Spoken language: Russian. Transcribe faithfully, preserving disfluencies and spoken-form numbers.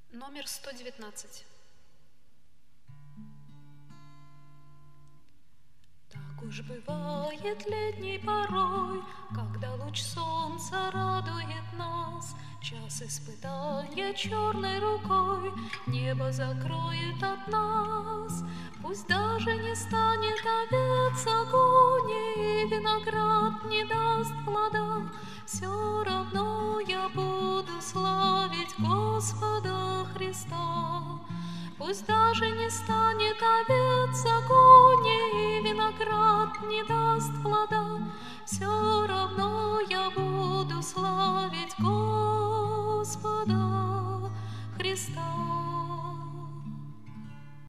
Номер сто девятнадцать. Так уж бывает летней порой, когда луч солнца радует нас. Час испытания черной рукой небо закроет от нас. Пусть даже не станет овец огонь, и виноград не даст плода, все равно я буду славить Господа Христа. Пусть даже не станет овец огонь, и